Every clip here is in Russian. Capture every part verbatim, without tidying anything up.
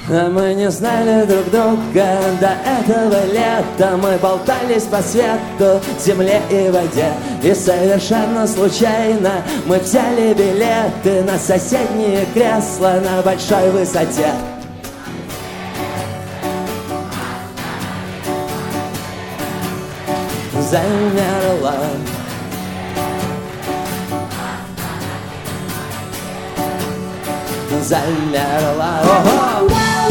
Мы не знали друг друга до этого лета. Мы болтались по свету, земле и воде. И совершенно случайно мы взяли билеты на соседние кресла на большой высоте. Замерла. Замерла. Ого!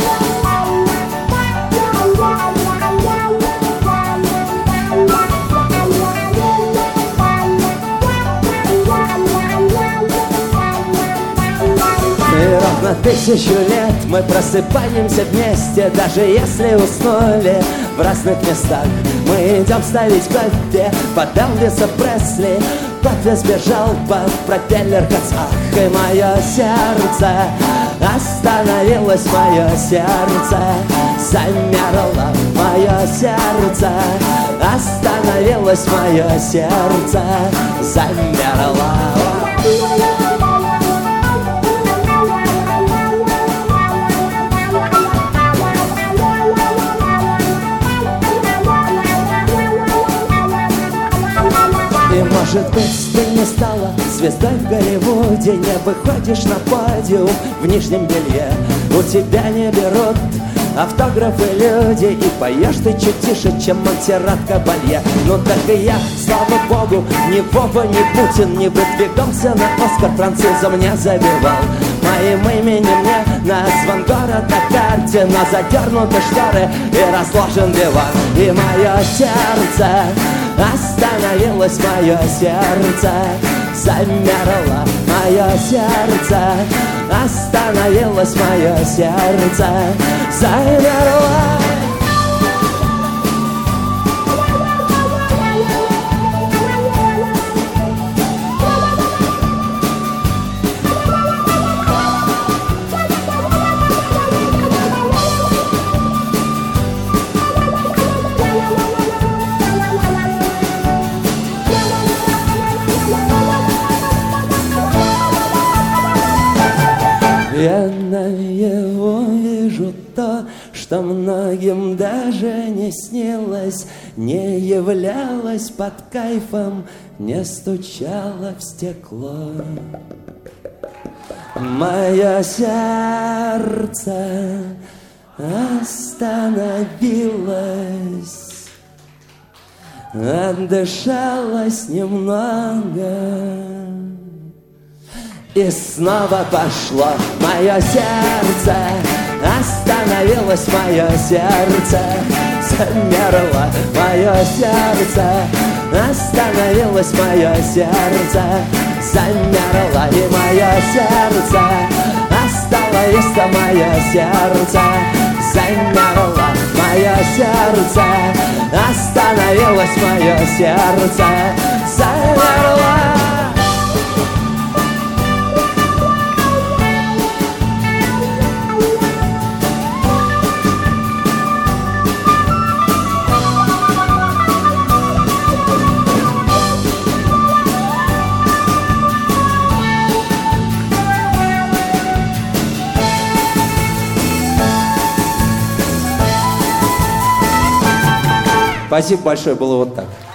И ровно тысячу лет мы просыпаемся вместе, даже если уснули в разных местах. Мы идем ставить кофе под Элвиса Пресли. Кофе сбежал под пропеллер Кацах. И мое сердце остановилось, мое сердце замерло, мое сердце остановилось, мое сердце замерло. И может быть ты не стала звездой в Голливуде, не выходишь на подиум в нижнем белье. У тебя не берут автографы люди, и поешь ты чуть тише, чем Монсеррат Кабалье. Ну так и я, слава богу, ни Вова, ни Путин не выдвигался на Оскар, французом не забивал. Моим именем мне назван город на карте, но задернуты шторы и разложен диван. И мое сердце остановилось, мое сердце замерло, мое сердце остановилось, мое сердце замерло. Я наяву вижу то, что многим даже не снилось, не являлось под кайфом, не стучало в стекло. Мое сердце остановилось, отдышалось немного. И снова пошло мое сердце, остановилось мое сердце, замерло мое сердце, остановилось мое сердце, замерло и мое сердце, остановится мое сердце, замерло мое сердце, остановилось мое сердце, замерло. Спасибо большое, было вот так.